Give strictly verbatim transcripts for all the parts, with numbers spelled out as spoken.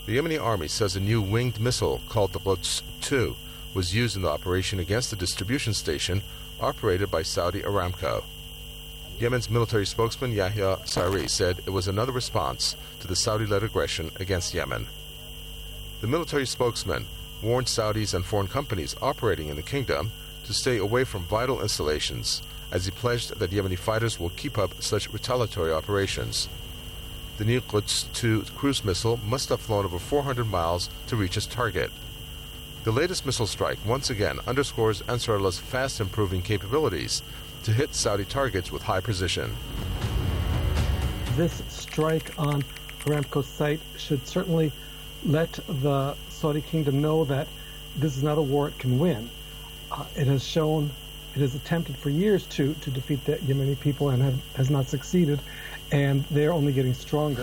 The Yemeni army says a new winged missile called the Quds two was used in the operation against the distribution station operated by Saudi Aramco. Yemen's military spokesman Yahya Saree said it was another response to the Saudi-led aggression against Yemen. The military spokesman warned Saudis and foreign companies operating in the kingdom to stay away from vital installations, as he pledged that Yemeni fighters will keep up such retaliatory operations. The new Quds two cruise missile must have flown over four hundred miles to reach its target. The latest missile strike once again underscores Ansarallah's fast improving capabilities to hit Saudi targets with high precision. This strike on Aramco's site should certainly let the Saudi kingdom know that this is not a war it can win. Uh, it has shown, it has attempted for years to, to defeat the Yemeni people and have, has not succeeded, and they're only getting stronger.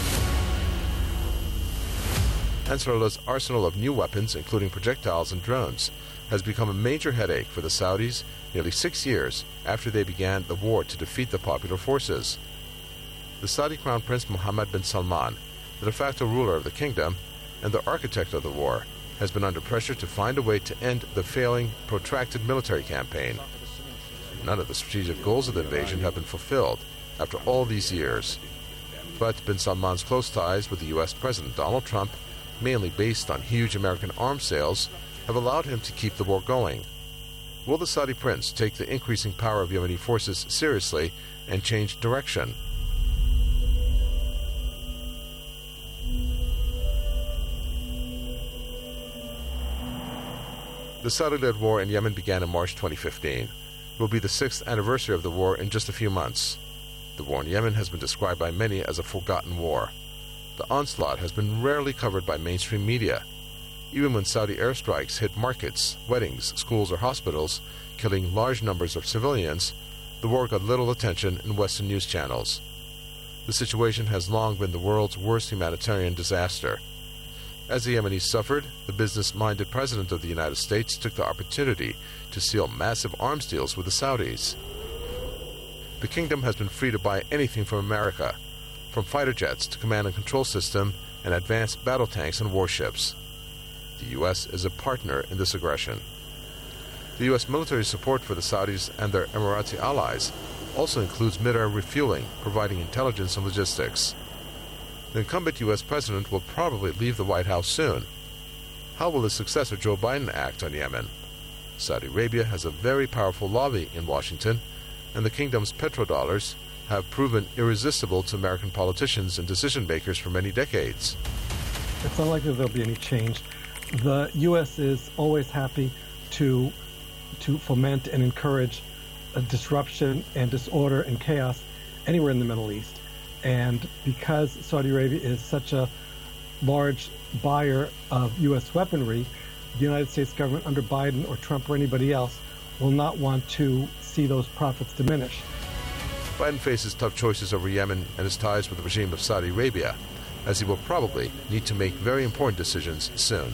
Ansarallah's arsenal of new weapons, including projectiles and drones, has become a major headache for the Saudis nearly six years after they began the war to defeat the popular forces. The Saudi Crown Prince Mohammed bin Salman, the de facto ruler of the kingdom and the architect of the war, has been under pressure to find a way to end the failing, protracted military campaign. None of the strategic goals of the invasion have been fulfilled after all these years. But bin Salman's close ties with the U S President Donald Trump, mainly based on huge American arms sales, have allowed him to keep the war going. Will the Saudi prince take the increasing power of Yemeni forces seriously and change direction? The Saudi-led war in Yemen began in March twenty fifteen. It will be the sixth anniversary of the war in just a few months. The war in Yemen has been described by many as a forgotten war. The onslaught has been rarely covered by mainstream media. Even when Saudi airstrikes hit markets, weddings, schools, or hospitals, killing large numbers of civilians, the war got little attention in Western news channels. The situation has long been the world's worst humanitarian disaster. As the Yemenis suffered, the business-minded President of the United States took the opportunity to seal massive arms deals with the Saudis. The kingdom has been free to buy anything from America, from fighter jets to command and control system and advanced battle tanks and warships. The U S is a partner in this aggression. The U S military support for the Saudis and their Emirati allies also includes mid-air refueling, providing intelligence and logistics. The incumbent U S president will probably leave the White House soon. How will his successor Joe Biden act on Yemen? Saudi Arabia has a very powerful lobby in Washington, and the kingdom's petrodollars have proven irresistible to American politicians and decision-makers for many decades. It's unlikely there'll be any change. The U S is always happy to to foment and encourage a disruption and disorder and chaos anywhere in the Middle East. And because Saudi Arabia is such a large buyer of U S weaponry, the United States government under Biden or Trump or anybody else will not want to see those profits diminish. Biden faces tough choices over Yemen and his ties with the regime of Saudi Arabia, as he will probably need to make very important decisions soon.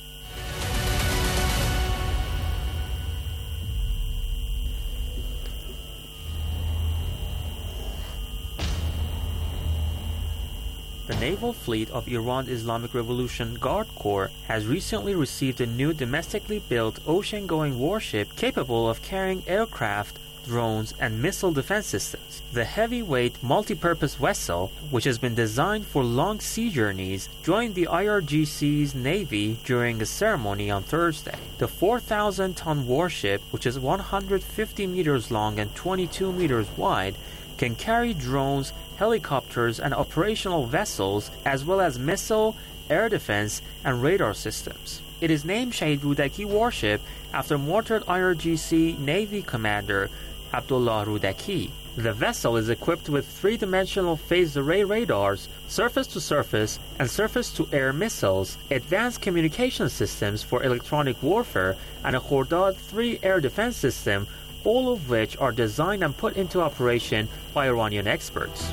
The naval fleet of Iran Islamic Revolution Guard Corps has recently received a new domestically built ocean-going warship capable of carrying aircraft, drones, and missile defense systems. The heavyweight multi-purpose vessel, which has been designed for long sea journeys, joined the I R G C's Navy during a ceremony on Thursday. The four thousand ton warship, which is one hundred fifty meters long and twenty-two meters wide, can carry drones, helicopters, and operational vessels, as well as missile, air defense, and radar systems. It is named Shahid Rudaki warship after mortared I R G C Navy Commander Abdullah Rudaki. The vessel is equipped with three-dimensional phased array radars, surface-to-surface and surface-to-air missiles, advanced communication systems for electronic warfare, and a Khordad three air defense system, all of which are designed and put into operation by Iranian experts.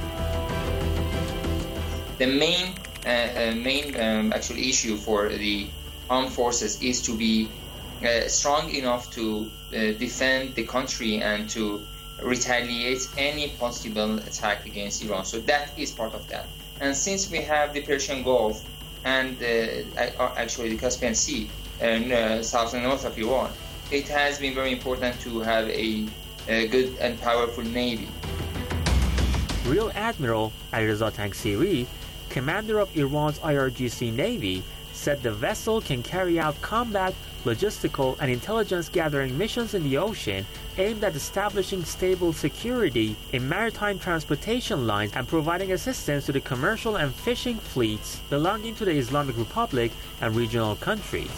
The main, uh, uh, main um, actual issue for the armed forces is to be uh, strong enough to uh, defend the country and to retaliate any possible attack against Iran. So that is part of that. And since we have the Persian Gulf and uh, actually the Caspian Sea and uh, south and north of Iran. It has been very important to have a, a good and powerful navy. Rear Admiral Alireza Tangsiri, commander of Iran's I R G C Navy, said the vessel can carry out combat, logistical, and intelligence-gathering missions in the ocean aimed at establishing stable security in maritime transportation lines and providing assistance to the commercial and fishing fleets belonging to the Islamic Republic and regional countries.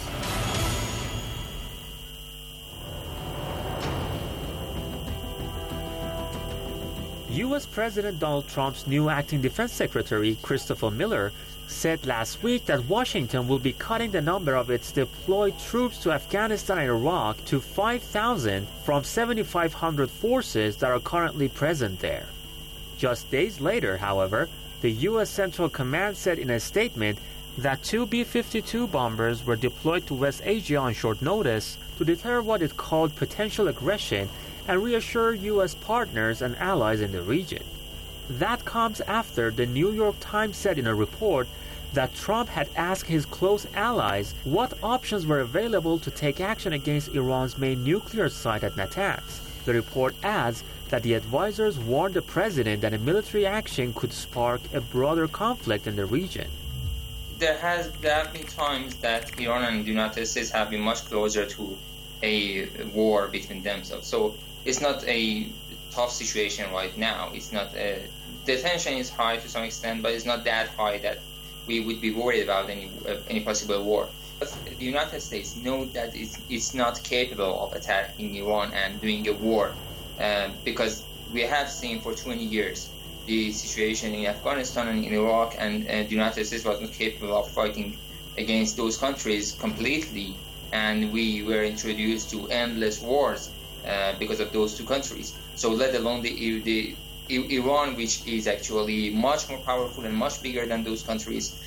U S President Donald Trump's new acting defense secretary, Christopher Miller, said last week that Washington will be cutting the number of its deployed troops to Afghanistan and Iraq to five thousand from seven thousand five hundred forces that are currently present there. Just days later, however, the U S Central Command said in a statement that two B fifty-two bombers were deployed to West Asia on short notice to deter what it called potential aggression and reassure U S partners and allies in the region. That comes after the New York Times said in a report that Trump had asked his close allies what options were available to take action against Iran's main nuclear site at Natanz. The report adds that the advisors warned the president that a military action could spark a broader conflict in the region. There has there have been times that Iran and the United States have been much closer to a war between themselves. So it's not a tough situation right now. It's not a, the tension is high to some extent, but it's not that high that we would be worried about any uh, any possible war. But the United States know that it's, it's not capable of attacking Iran and doing a war uh, because we have seen for twenty years the situation in Afghanistan and in Iraq, and uh, the United States was not capable of fighting against those countries completely, and we were introduced to endless wars uh, because of those two countries. So let alone the, the Iran, which is actually much more powerful and much bigger than those countries.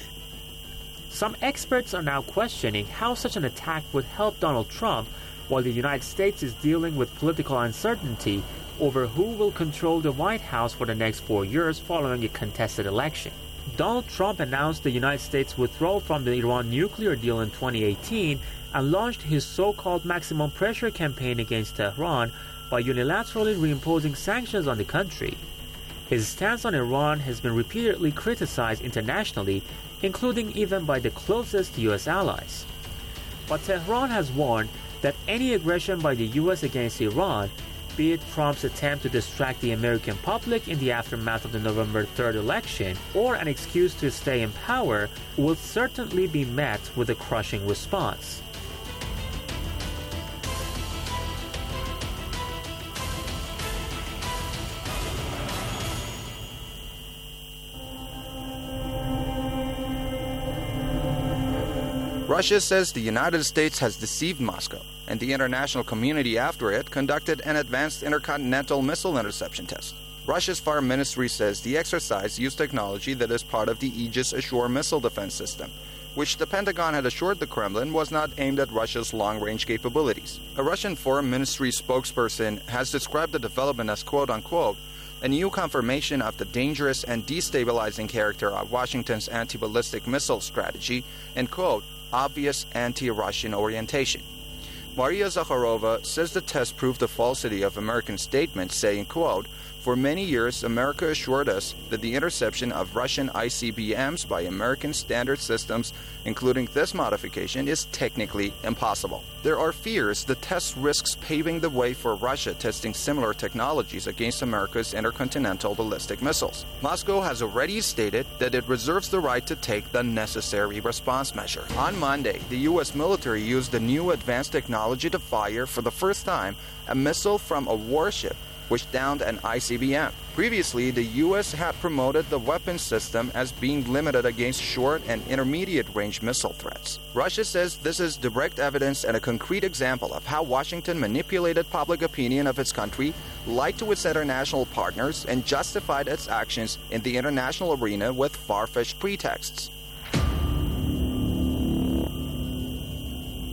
Some experts are now questioning how such an attack would help Donald Trump while the United States is dealing with political uncertainty over who will control the White House for the next four years following a contested election. Donald Trump announced the United States' withdrawal from the Iran nuclear deal in twenty eighteen and launched his so-called maximum pressure campaign against Tehran by unilaterally reimposing sanctions on the country. His stance on Iran has been repeatedly criticized internationally, including even by the closest U S allies. But Tehran has warned that any aggression by the U S against Iran, be it Trump's attempt to distract the American public in the aftermath of the November third election or an excuse to stay in power, will certainly be met with a crushing response. Russia says the United States has deceived Moscow, and the international community after it conducted an advanced intercontinental missile interception test. Russia's foreign ministry says the exercise used technology that is part of the Aegis Ashore missile defense system, which the Pentagon had assured the Kremlin was not aimed at Russia's long-range capabilities. A Russian foreign ministry spokesperson has described the development as quote-unquote a new confirmation of the dangerous and destabilizing character of Washington's anti-ballistic missile strategy and quote obvious anti-Russian orientation. Maria Zakharova says the test proved the falsity of American statements, saying, quote, "For many years, America assured us that the interception of Russian I C B Ms by American standard systems, including this modification, is technically impossible. There are fears the test risks paving the way for Russia testing similar technologies against America's intercontinental ballistic missiles. Moscow has already stated that it reserves the right to take the necessary response measure." On Monday, the U S military used the new advanced technology to fire, for the first time, a missile from a warship which downed an I C B M. Previously, the U S had promoted the weapons system as being limited against short and intermediate-range missile threats. Russia says this is direct evidence and a concrete example of how Washington manipulated public opinion of its country, lied to its international partners, and justified its actions in the international arena with far-fetched pretexts.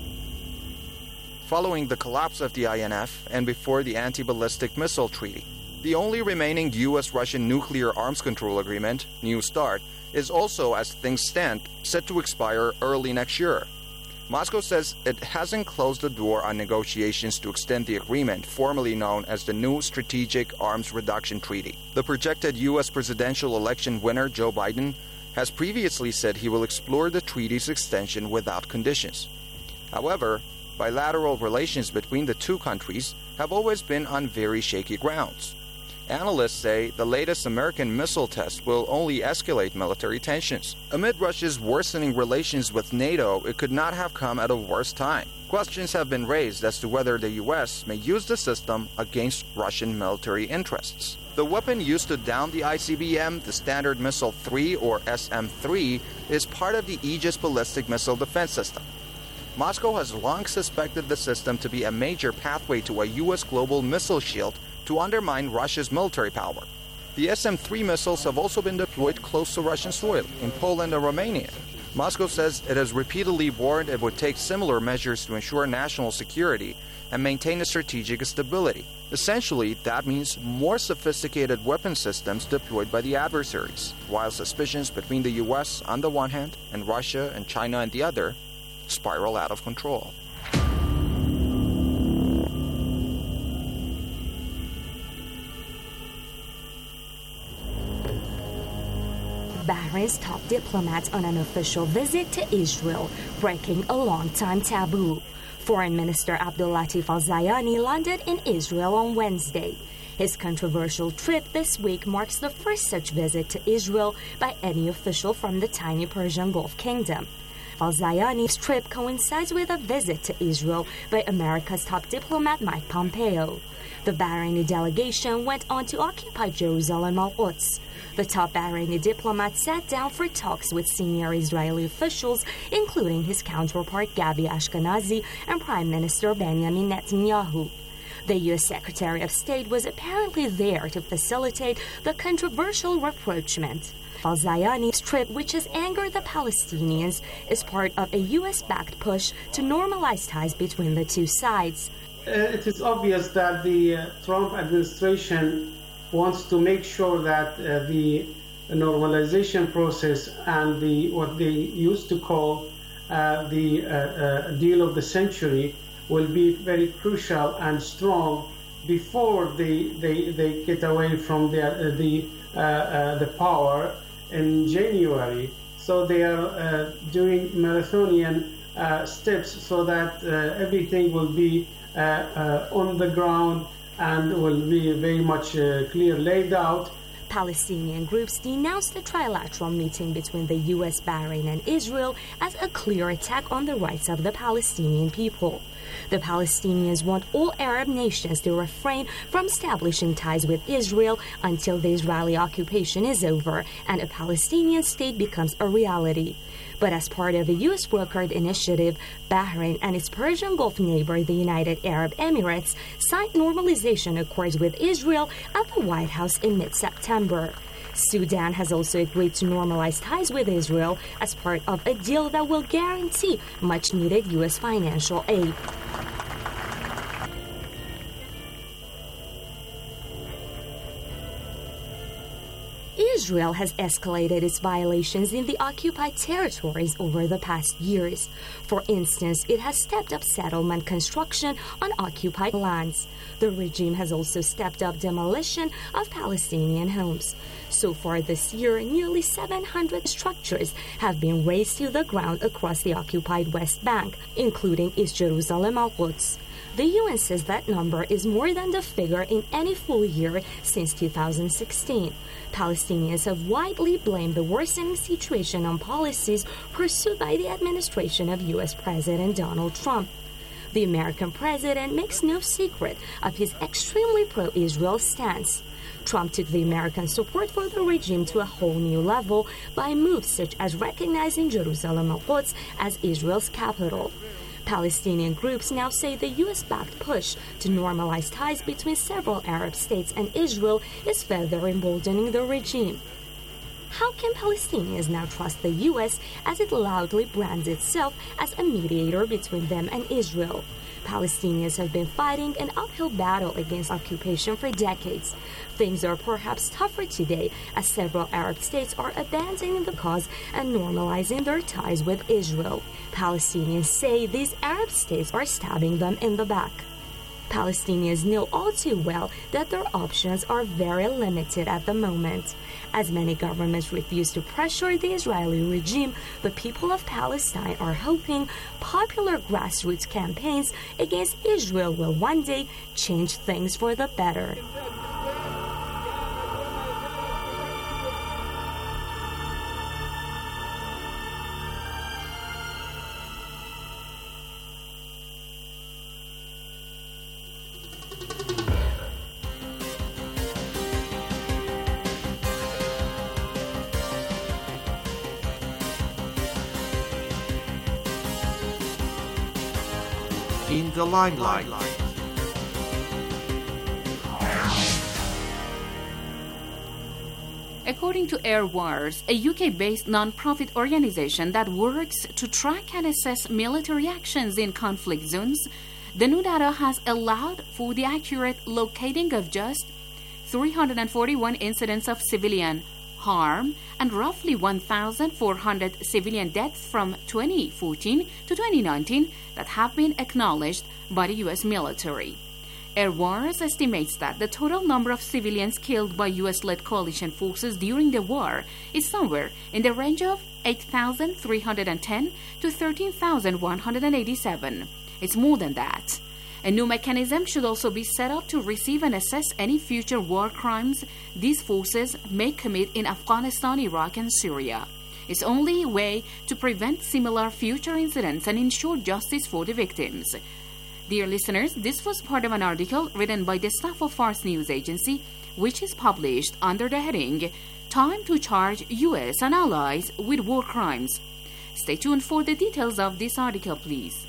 Following the collapse of the I N F and before the Anti-Ballistic Missile Treaty, The only remaining U S Russian nuclear arms control agreement, New START, is also, as things stand, set to expire early next year. Moscow says it hasn't closed the door on negotiations to extend the agreement, formerly known as the New Strategic Arms Reduction Treaty. The projected U S presidential election winner, Joe Biden, has previously said he will explore the treaty's extension without conditions. However, bilateral relations between the two countries have always been on very shaky grounds. Analysts say the latest American missile test will only escalate military tensions. Amid Russia's worsening relations with NATO, it could not have come at a worse time. Questions have been raised as to whether the U S may use the system against Russian military interests. The weapon used to down the I C B M, the Standard Missile three or S M three, is part of the Aegis ballistic missile defense system. Moscow has long suspected the system to be a major pathway to a U S global missile shield to undermine Russia's military power. The S M three missiles have also been deployed close to Russian soil, in Poland and Romania. Moscow says it has repeatedly warned it would take similar measures to ensure national security and maintain a strategic stability. Essentially, that means more sophisticated weapon systems deployed by the adversaries, while suspicions between the U S on the one hand and Russia and China on the other spiral out of control. Bahrain's top diplomats on an official visit to Israel, breaking a long-time taboo. Foreign Minister Abdulatif Al-Zayani landed in Israel on Wednesday. His controversial trip this week marks the first such visit to Israel by any official from the tiny Persian Gulf kingdom. Al-Zayani's trip coincides with a visit to Israel by America's top diplomat Mike Pompeo. The Bahraini delegation went on to occupy Jerusalem al-Quds. The top Bahraini diplomat sat down for talks with senior Israeli officials, including his counterpart Gabi Ashkenazi and Prime Minister Benjamin Netanyahu. The U S Secretary of State was apparently there to facilitate the controversial rapprochement. Al-Zayani's trip, which has angered the Palestinians, is part of a U S-backed push to normalize ties between the two sides. Uh, it is obvious that the uh, Trump administration wants to make sure that uh, the normalization process and the what they used to call uh, the uh, uh, deal of the century will be very crucial and strong before they they, they get away from the uh, the uh, uh, the power in January. So they are uh, doing marathonian uh, steps so that uh, everything will be uh, uh, on the ground and will be very much uh, clear laid out. Palestinian groups denounced the trilateral meeting between the U S, Bahrain, and Israel as a clear attack on the rights of the Palestinian people. The Palestinians want all Arab nations to refrain from establishing ties with Israel until the Israeli occupation is over and a Palestinian state becomes a reality. But as part of a U S-brokered initiative, Bahrain and its Persian Gulf neighbor, the United Arab Emirates, signed normalization accords with Israel at the White House in mid-September. Sudan has also agreed to normalize ties with Israel as part of a deal that will guarantee much-needed U S financial aid. Israel has escalated its violations in the occupied territories over the past years. For instance, it has stepped up settlement construction on occupied lands. The regime has also stepped up demolition of Palestinian homes. So far this year, nearly seven hundred structures have been razed to the ground across the occupied West Bank, including East Jerusalem al-Quds. The U N says that number is more than the figure in any full year since two thousand sixteen. Palestinians have widely blamed the worsening situation on policies pursued by the administration of U S President Donald Trump. The American president makes no secret of his extremely pro-Israel stance. Trump took the American support for the regime to a whole new level by moves such as recognizing Jerusalem al-Quds as Israel's capital. Palestinian groups now say the U S-backed push to normalize ties between several Arab states and Israel is further emboldening the regime. How can Palestinians now trust the U S as it loudly brands itself as a mediator between them and Israel? Palestinians have been fighting an uphill battle against occupation for decades. Things are perhaps tougher today as several Arab states are abandoning the cause and normalizing their ties with Israel. Palestinians say these Arab states are stabbing them in the back. Palestinians know all too well that their options are very limited at the moment. As many governments refuse to pressure the Israeli regime, the people of Palestine are hoping popular grassroots campaigns against Israel will one day change things for the better. In the limelight. According to Air Wars, a U K-based non-profit organization that works to track and assess military actions in conflict zones, the new data has allowed for the accurate locating of just three hundred forty-one incidents of civilian harm and roughly one thousand four hundred civilian deaths from twenty fourteen to twenty nineteen that have been acknowledged by the U S military. Air Wars estimates that the total number of civilians killed by U S-led coalition forces during the war is somewhere in the range of eight thousand three hundred ten to thirteen thousand one hundred eighty-seven. It's more than that. A new mechanism should also be set up to receive and assess any future war crimes these forces may commit in Afghanistan, Iraq, and Syria. It's the only way to prevent similar future incidents and ensure justice for the victims. Dear listeners, this was part of an article written by the staff of Fars News Agency, which is published under the heading Time to Charge U S and Allies with War Crimes. Stay tuned for the details of this article, please.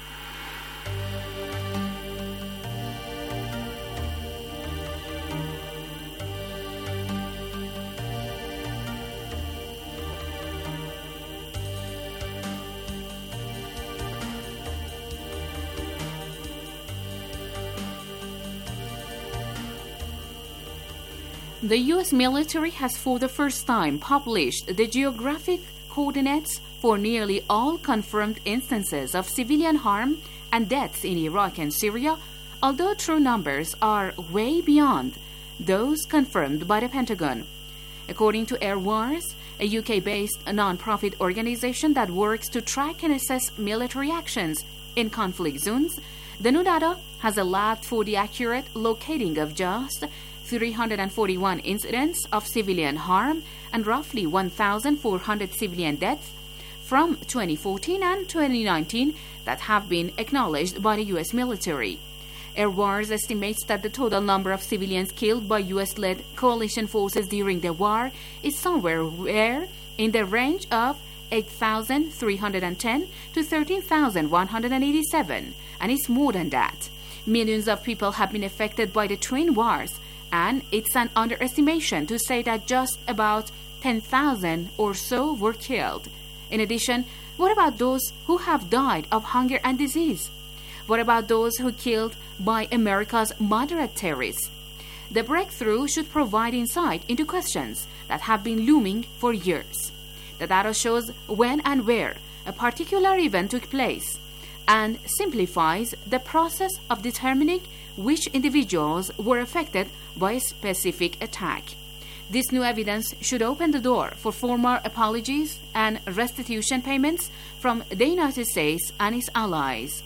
The U S military has for the first time published the geographic coordinates for nearly all confirmed instances of civilian harm and deaths in Iraq and Syria, although true numbers are way beyond those confirmed by the Pentagon. According to Air Wars, a U K-based non-profit organization that works to track and assess military actions in conflict zones, the new data has allowed for the accurate locating of just three hundred forty-one incidents of civilian harm and roughly one thousand four hundred civilian deaths from twenty fourteen and twenty nineteen that have been acknowledged by the U S military. Air Wars estimates that the total number of civilians killed by U S-led coalition forces during the war is somewhere where in the range of eight thousand three hundred ten to thirteen thousand one hundred eighty-seven, and it's more than that. Millions of people have been affected by the twin wars, and it's an underestimation to say that just about ten thousand or so were killed. In addition, what about those who have died of hunger and disease? What about those who killed by America's moderate terrorists? The breakthrough should provide insight into questions that have been looming for years. The data shows when and where a particular event took place and simplifies the process of determining which individuals were affected by a specific attack. This new evidence should open the door for formal apologies and restitution payments from the United States and its allies.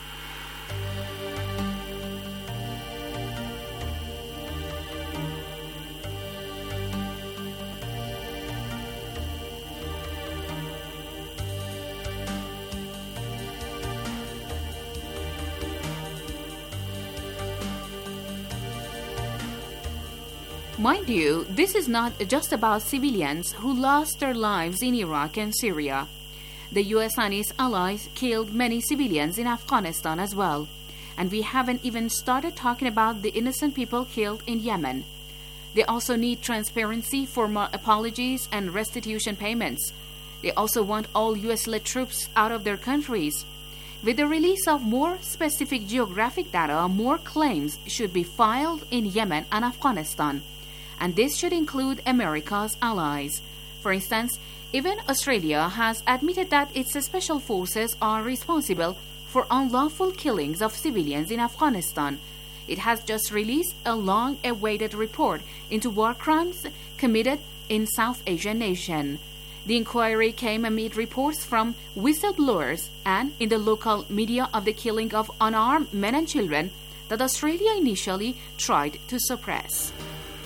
Mind you, this is not just about civilians who lost their lives in Iraq and Syria. The U S and its allies killed many civilians in Afghanistan as well. And we haven't even started talking about the innocent people killed in Yemen. They also need transparency for more apologies and restitution payments. They also want all U S-led troops out of their countries. With the release of more specific geographic data, more claims should be filed in Yemen and Afghanistan, and this should include America's allies. For instance, even Australia has admitted that its special forces are responsible for unlawful killings of civilians in Afghanistan. It has just released a long-awaited report into war crimes committed in South Asian nation. The inquiry came amid reports from whistleblowers and in the local media of the killing of unarmed men and children that Australia initially tried to suppress.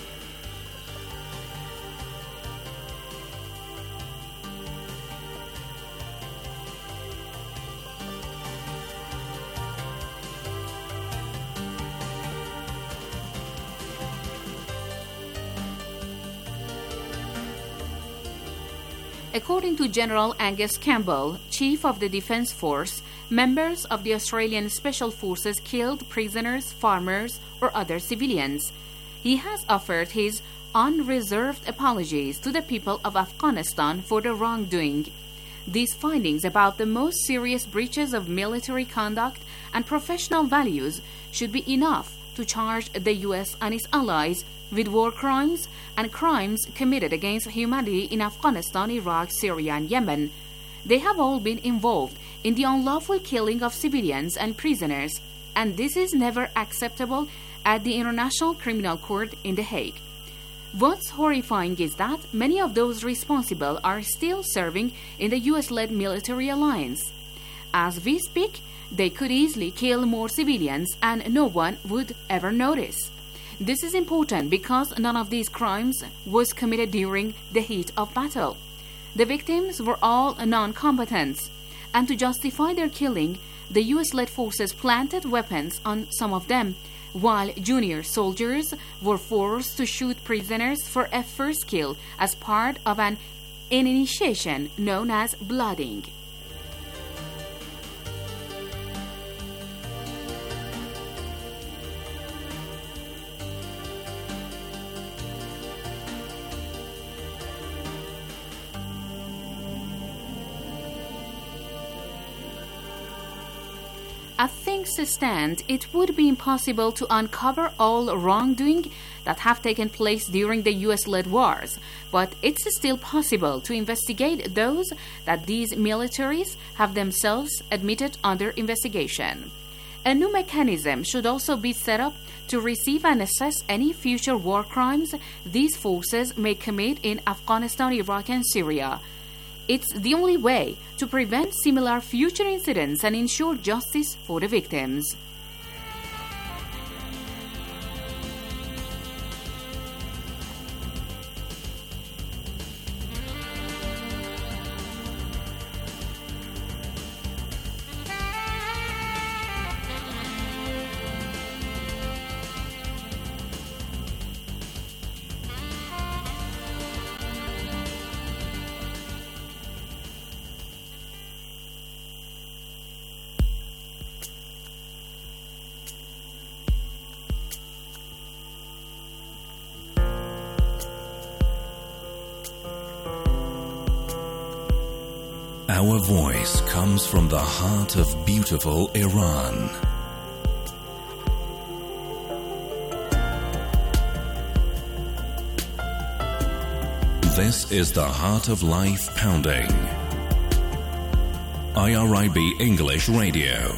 According to General Angus Campbell, Chief of the Defence Force, members of the Australian Special Forces killed prisoners, farmers, or other civilians. He has offered his unreserved apologies to the people of Afghanistan for the wrongdoing. These findings about the most serious breaches of military conduct and professional values should be enough to charge the U S and its allies with war crimes and crimes committed against humanity in Afghanistan, Iraq, Syria, and Yemen. They have all been involved in the unlawful killing of civilians and prisoners, and this is never acceptable at the International Criminal Court in The Hague. What's horrifying is that many of those responsible are still serving in the U S-led military alliance. As we speak, they could easily kill more civilians and no one would ever notice. This is important because none of these crimes was committed during the heat of battle. The victims were all non-combatants, and to justify their killing, the U S-led forces planted weapons on some of them, while junior soldiers were forced to shoot prisoners for a first kill as part of an initiation known as blooding. As things stand, it would be impossible to uncover all wrongdoing that have taken place during the U S-led wars, but it's still possible to investigate those that these militaries have themselves admitted under investigation. A new mechanism should also be set up to receive and assess any future war crimes these forces may commit in Afghanistan, Iraq, and Syria. It's the only way to prevent similar future incidents and ensure justice for the victims. Our voice comes from the heart of beautiful Iran. This is the Heart of Life Pounding. I R I B English Radio.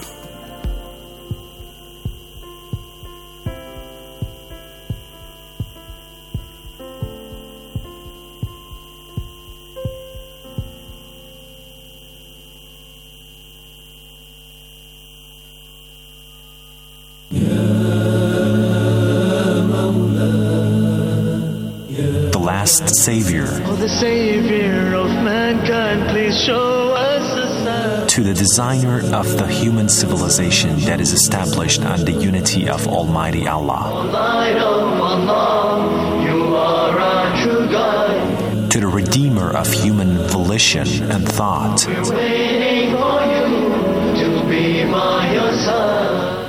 Savior. Oh, the Savior of mankind, please show us a sign. To the designer of the human civilization that is established on the unity of Almighty Allah. Light of Allah, you are our true guide. To the redeemer of human volition and thought. We're waiting for you to be by your side.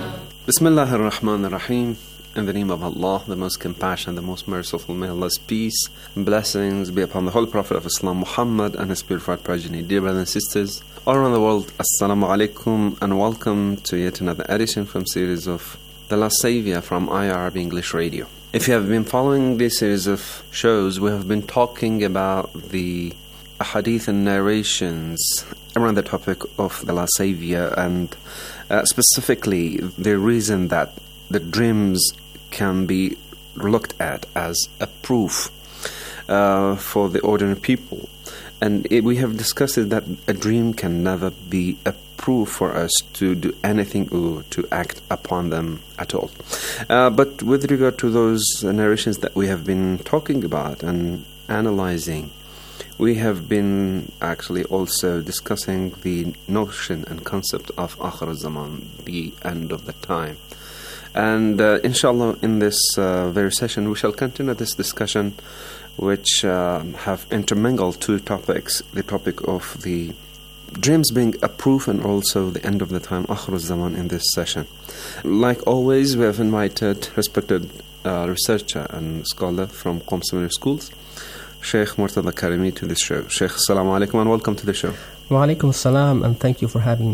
Bismillah ar-Rahman ar-Rahim. In the name of Allah, the most compassionate, the most merciful, may Allah's peace and blessings be upon the Holy Prophet of Islam, Muhammad, and his purified progeny. Dear brothers and sisters, all around the world, Assalamu alaikum, and welcome to yet another edition from series of The Last Savior from I R B English Radio. If you have been following this series of shows, we have been talking about the hadith and narrations around the topic of the Last Savior, and uh, specifically the reason that the dreams can be looked at as a proof uh, for the ordinary people. And it, we have discussed it that a dream can never be a proof for us to do anything or to act upon them at all. Uh, but with regard to those narrations that we have been talking about and analyzing, we have been actually also discussing the notion and concept of Akhir Zaman, the end of the time. And uh, inshallah, in this uh, very session, we shall continue this discussion, which uh, have intermingled two topics, the topic of the dreams being a proof and also the end of the time, Akhir Zaman, in this session. Like always, we have invited respected uh, researcher and scholar from Qom Seminary Schools, Sheikh Murtada Karimi, to this show. Sheikh, assalamu alaikum and welcome to the show. Wa alaikum assalam, and thank you for having me.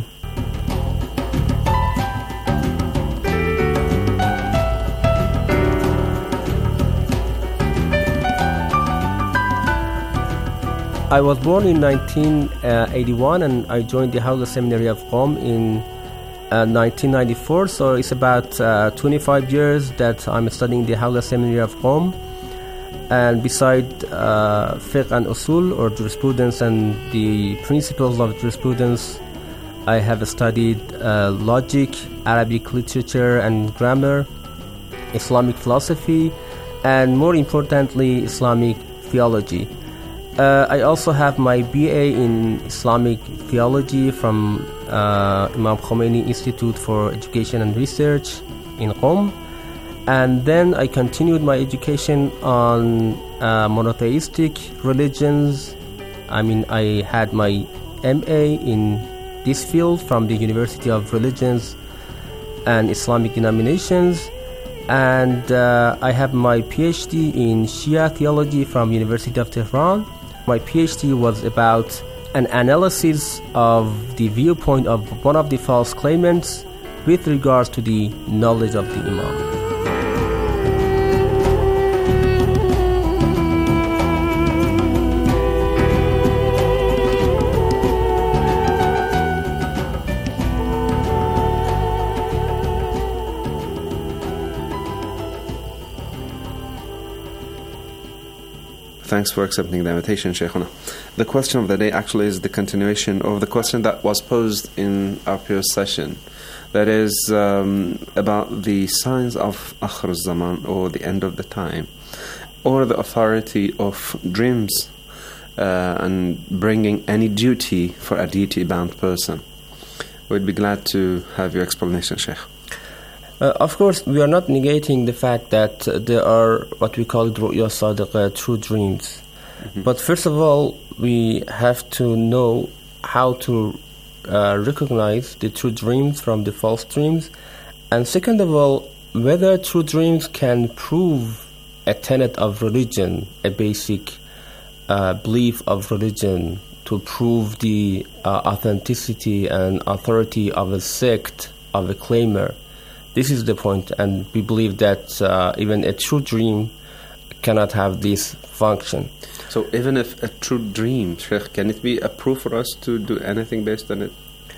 I was born in nineteen eighty-one and I joined the Hawza Seminary of Qom in uh, nineteen ninety-four, so it's about uh, twenty-five years that I'm studying the Hawza Seminary of Qom. And beside uh, fiqh and usul, or jurisprudence and the principles of jurisprudence, I have studied uh, logic, Arabic literature and grammar, Islamic philosophy, and more importantly, Islamic theology. Uh, I also have my B A in Islamic theology from uh, Imam Khomeini Institute for Education and Research in Qom. And then I continued my education on uh, monotheistic religions. I mean, I had my M A in this field from the University of Religions and Islamic Denominations. And uh, I have my PhD in Shia theology from University of Tehran. My PhD was about an analysis of the viewpoint of one of the false claimants with regards to the knowledge of the Imam. Thanks for accepting the invitation, Shaykhuna. The question of the day actually is the continuation of the question that was posed in our previous session. That is um, about the signs of Akhir Zaman, or the end of the time, or the authority of dreams uh, and bringing any duty for a deity-bound person. We'd be glad to have your explanation, Shaykh. Uh, of course, we are not negating the fact that uh, there are what we call ru'ya sadiqa, true dreams. Mm-hmm. But first of all, we have to know how to uh, recognize the true dreams from the false dreams. And second of all, whether true dreams can prove a tenet of religion, a basic uh, belief of religion, to prove the uh, authenticity and authority of a sect, of a claimer. This is the point, and we believe that uh, even a true dream cannot have this function. So even if a true dream, Sheikh, can it be a proof for us to do anything based on it?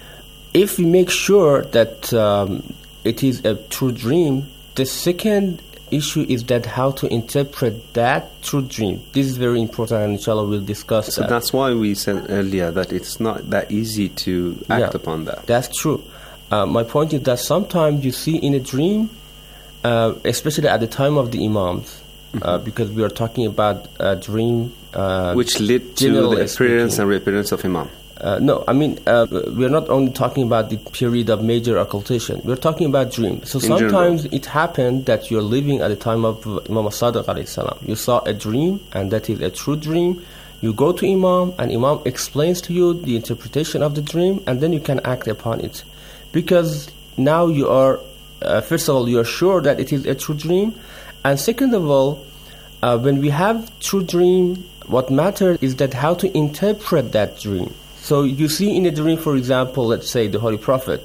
If we make sure that um, it is a true dream, the second issue is that how to interpret that true dream. This is very important, and inshallah we'll discuss so that. So that's why we said earlier that it's not that easy to act yeah, upon that. That's true. Uh, my point is that sometimes you see in a dream, uh, especially at the time of the Imams, mm-hmm. uh, because we are talking about a dream uh, which led to the appearance and reappearance of Imam. Uh, no, I mean, uh, we are not only talking about the period of major occultation. We are talking about dreams. So in sometimes general. It happened that you are living at the time of Imam Sadiq alayhi salam. You saw a dream, and that is a true dream. You go to Imam, and Imam explains to you the interpretation of the dream, and then you can act upon it. Because now you are uh, first of all, you are sure that it is a true dream, and second of all, uh, when we have true dream, what matters is that how to interpret that dream. So you see in a dream, for example, let's say the Holy Prophet,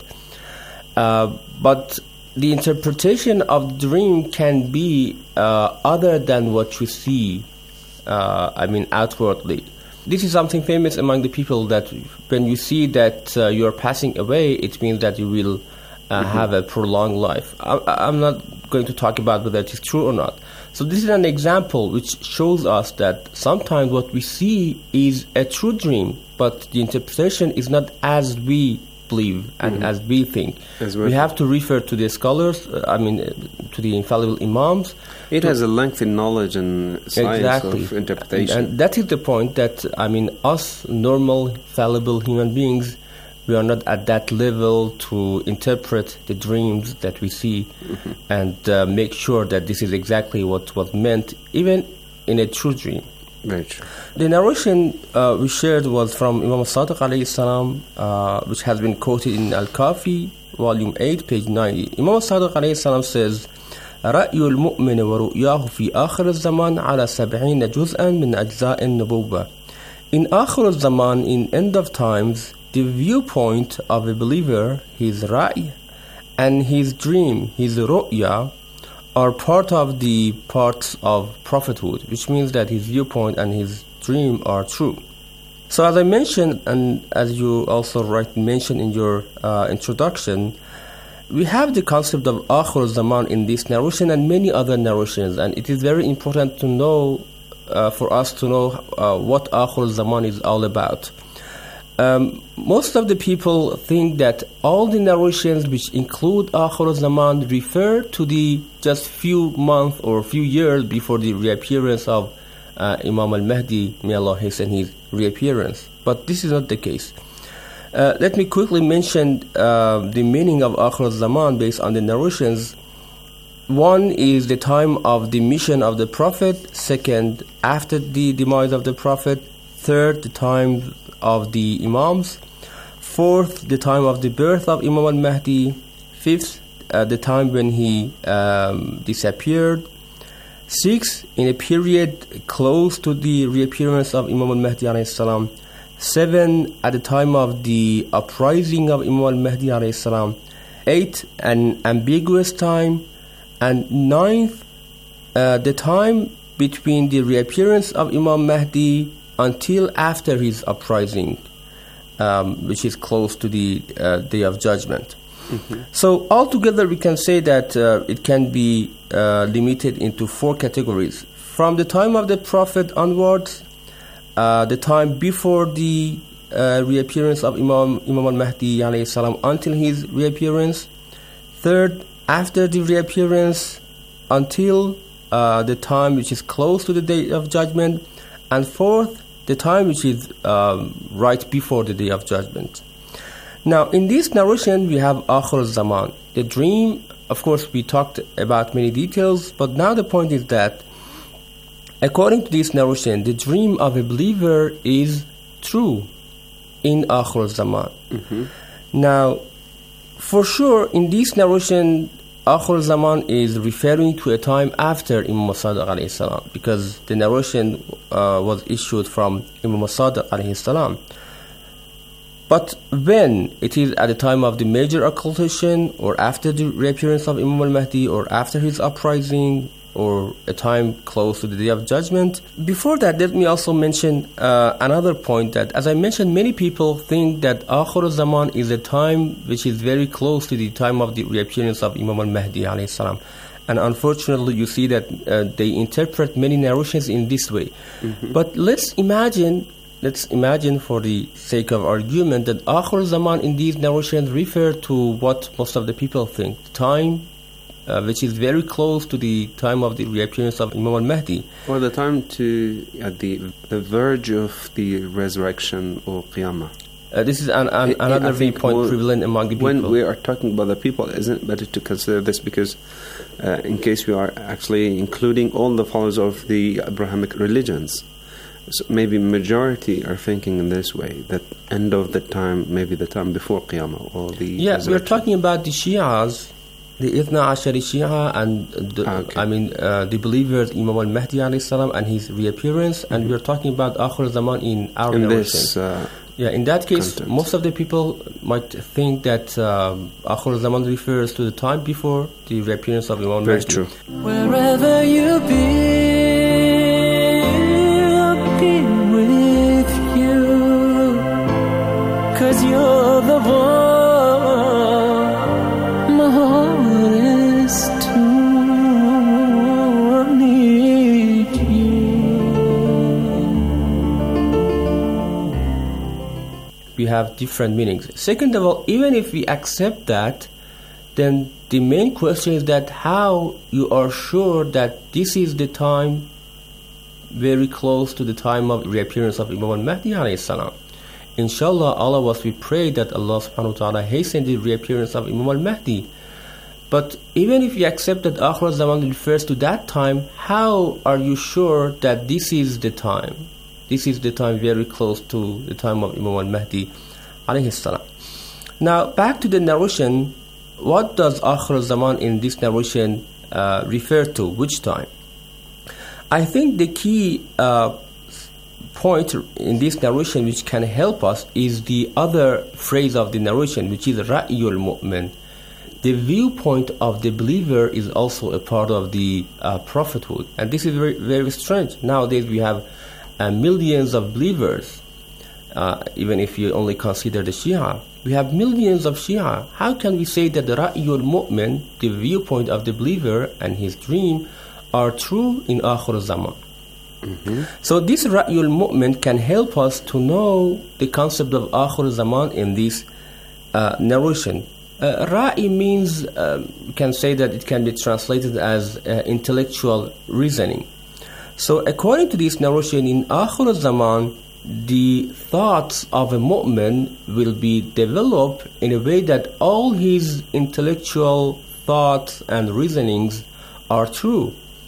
uh, but the interpretation of the dream can be uh, other than what you see, uh, I mean, outwardly. This is something famous among the people, that when you see that uh, you are passing away, it means that you will uh, mm-hmm. have a prolonged life. I, I'm not going to talk about whether it is true or not. So this is an example which shows us that sometimes what we see is a true dream, but the interpretation is not as we believe and mm-hmm. as we think. As we have to refer to the scholars, uh, I mean, uh, to the infallible imams. It has a lengthy knowledge and science exactly. of interpretation. And, and that is the point that, I mean, us normal, fallible human beings, we are not at that level to interpret the dreams that we see mm-hmm. and uh, make sure that this is exactly what was meant, even in a true dream. Very true. The narration uh, we shared was from Imam Sadiq alayhi salam, uh, which has been quoted in Al-Kafi, volume eight, page ninety. Imam Sadiq alayhi salam says, رأي المؤمن ورؤياه في آخر الزمان على سبعين جزءا من أجزاء النبوة. In آخر الزمان, in end of times, the viewpoint of a believer, his ra'i, and his dream, his ru'ya, are part of the parts of prophethood, which means that his viewpoint and his dream are true. So as I mentioned, and as you also right mentioned in your uh, introduction, we have the concept of Akhir Zaman in this narration and many other narrations, and it is very important to know, uh, for us to know uh, what Akhir Zaman is all about. Um, most of the people think that all the narrations which include Akhir Zaman refer to the just few months or few years before the reappearance of uh, Imam al-Mahdi, may Allah hasten his reappearance. But this is not the case. Uh, let me quickly mention uh, the meaning of Akhir Zaman based on the narrations. One is the time of the mission of the Prophet. Second, after the demise of the Prophet. Third, the time of the Imams. Fourth, the time of the birth of Imam al-Mahdi. Fifth, uh, the time when he um, disappeared. Sixth, in a period close to the reappearance of Imam al-Mahdi alayhi salam. Seven, at the time of the uprising of Imam al-Mahdi alayhi salam. Eight, an ambiguous time. And ninth, uh, the time between the reappearance of Imam Mahdi until after his uprising, um, which is close to the uh, Day of Judgment. Mm-hmm. So altogether we can say that uh, it can be uh, limited into four categories. From the time of the Prophet onwards, uh, the time before the uh, reappearance of Imam, Imam al-Mahdi alayhi salam until his reappearance. Third, after the reappearance until uh, the time which is close to the Day of Judgment. And fourth, the time which is um, right before the Day of Judgment. Now, in this narration, we have Akhir Zaman. The dream, of course, we talked about many details, but now the point is that, according to this narration, the dream of a believer is true in Akhir Zaman. Mm-hmm. Now, for sure, in this narration, Akhir Zaman is referring to a time after Imam Sadiq alayhi salam, because the narration uh, was issued from Imam Sadiq alayhi salam. But when it is at the time of the major occultation, or after the reappearance of Imam al-Mahdi, or after his uprising, or a time close to the Day of Judgment. Before that, let me also mention uh, another point that, as I mentioned, many people think that Akhir Zaman is a time which is very close to the time of the reappearance of Imam al-Mahdi alayhi salam. And unfortunately, you see that uh, they interpret many narrations in this way. Mm-hmm. But let's imagine, let's imagine for the sake of argument, that Akhir Zaman in these narrations refer to what most of the people think, time Uh, which is very close to the time of the reappearance of Imam al-Mahdi. Or the time to at the the verge of the resurrection or Qiyamah. Uh, this is an, an, I, another I viewpoint we'll, prevalent among the people. When we are talking about the people, isn't it better to consider this because uh, in case we are actually including all the followers of the Abrahamic religions, so maybe majority are thinking in this way, that end of the time, maybe the time before Qiyamah or the Yeah, we are talking about the Shias. The Ithna Ashari Shia and the, okay. I mean uh, the believers Imam al-Mahdi alayhi salam and his reappearance, mm-hmm. and we are talking about Akhir Zaman in our in narration. This, uh, yeah, in that case, content. Most of the people might think that um, Akhir Zaman refers to the time before the reappearance of Imam Very al-Mahdi. True. Wherever you be, I'll be with you, 'cause you're the one. We have different meanings. Second of all, even if we accept that, then the main question is that how you are sure that this is the time very close to the time of reappearance of Imam al-Mahdi alayhi salam. Inshallah, all of us, we pray that Allah subhanahu wa ta'ala hasten the reappearance of Imam al-Mahdi. But even if you accept that Akhir Zaman refers to that time, how are you sure that this is the time? This is the time very close to the time of Imam al-Mahdi alayhi salam. Now, back to the narration, what does Akhir Zaman in this narration uh, refer to? Which time? I think the key uh, point in this narration which can help us is the other phrase of the narration, which is Ra'yul Mu'min. The viewpoint of the believer is also a part of the uh, prophethood. And this is very, very strange. Nowadays we have uh, millions of believers, uh, even if you only consider the Shia. We have millions of Shia. How can we say that the Ra'yul Mu'min, the viewpoint of the believer and his dream, are true in Akhir Zaman? Mm-hmm. So this Ra'yul Mu'min can help us to know the concept of Akhir Zaman in this uh, narration. Uh, Ra'i means, uh, we can say that it can be translated as uh, intellectual reasoning. So according to this narration, in Akhir Zaman, the thoughts of a mu'min will be developed in a way that all his intellectual thoughts and reasonings are true.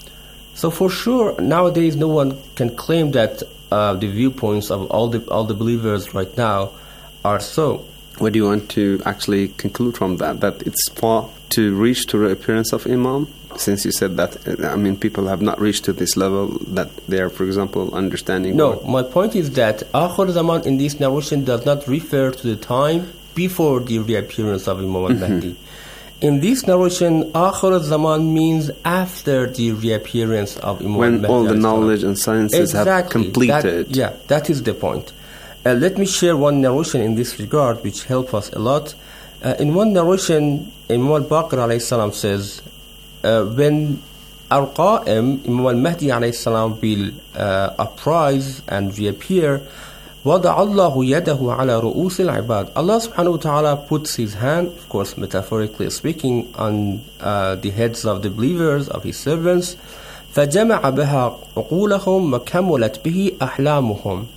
So for sure, nowadays no one can claim that uh, the viewpoints of all the all the believers right now are so. What do you want to actually conclude from that? That it's far to reach to the appearance of Imam? Since you said that, I mean, people have not reached to this level that they are, for example, understanding. No, what... my point is that Akhir Zaman in this narration does not refer to the time before the reappearance of Imam al-Mahdi. In this narration, Akhir Zaman means after the reappearance of Imam when al-Mahdi. When all the knowledge and sciences exactly. have completed. That, yeah, that is the point. Uh, let me share one narration in this regard which helps us a lot. Uh, in one narration, Imam al-Baqir alayhi salam says, uh, when Al-Qa'im, Imam al-Mahdi alayhi salam will uh, uprise and reappear, وَضَعَ اللَّهُ يَدَهُ عَلَى رُؤُوسِ الْعِبَادِ Allah subhanahu wa ta'ala puts his hand, of course metaphorically speaking, on uh, the heads of the believers, of his servants. فَجَمَعَ بِهَا عُقُولَهُمْ وَكَمُلَتْ بِهِ أَحْلَامُهُمْ.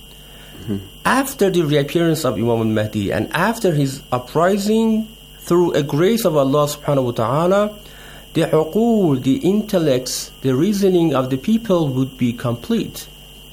After the reappearance of Imam al-Mahdi and after his uprising, through a grace of Allah subhanahu wa ta'ala, the uqul, the intellects, the reasoning of the people would be complete.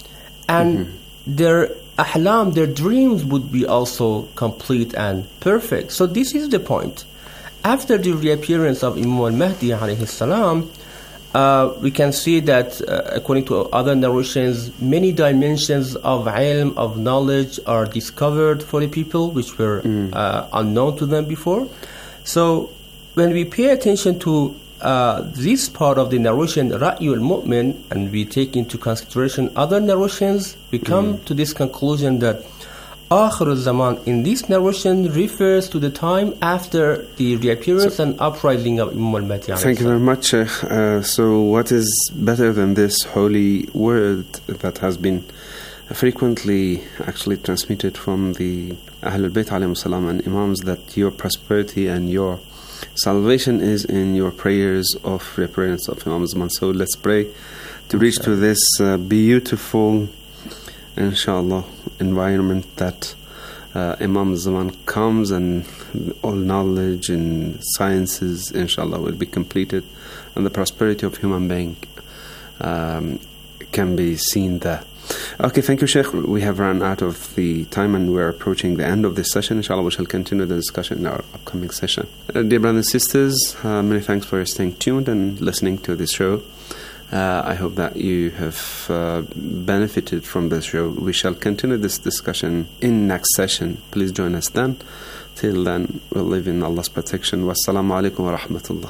And mm-hmm. their ahlam, their dreams would be also complete and perfect. So this is the point. After the reappearance of Imam al-Mahdi alayhi salam, Uh, we can see that, uh, according to other narrations, many dimensions of ilm, of knowledge, are discovered for the people, which were mm. uh, unknown to them before. So, when we pay attention to uh, this part of the narration, Ra'yul Mu'min, and we take into consideration other narrations, we come mm. to this conclusion that Akhir Zaman in this narration refers to the time after the reappearance so, and uprising of Imam al-Mahdi. Thank you very much, Sheikh. Uh, so what is better than this holy word that has been frequently actually transmitted from the Ahlul Bayt alayhim salam and Imams, that your prosperity and your salvation is in your prayers of reappearance of Imam Zaman. So let's pray to reach to this uh, beautiful, inshallah, environment that uh, Imam Zaman comes and all knowledge and sciences, inshallah, will be completed, and the prosperity of human being um, can be seen there. Okay, thank you, Sheikh. We have run out of the time and we're approaching the end of this session. Inshallah, we shall continue the discussion in our upcoming session. Uh, dear brothers and sisters, uh, many thanks for staying tuned and listening to this show. Uh, I hope that you have uh, benefited from this show. We shall continue this discussion in next session. Please join us then. Till then, we'll live in Allah's protection. Wassalamu alaikum wa rahmatullah.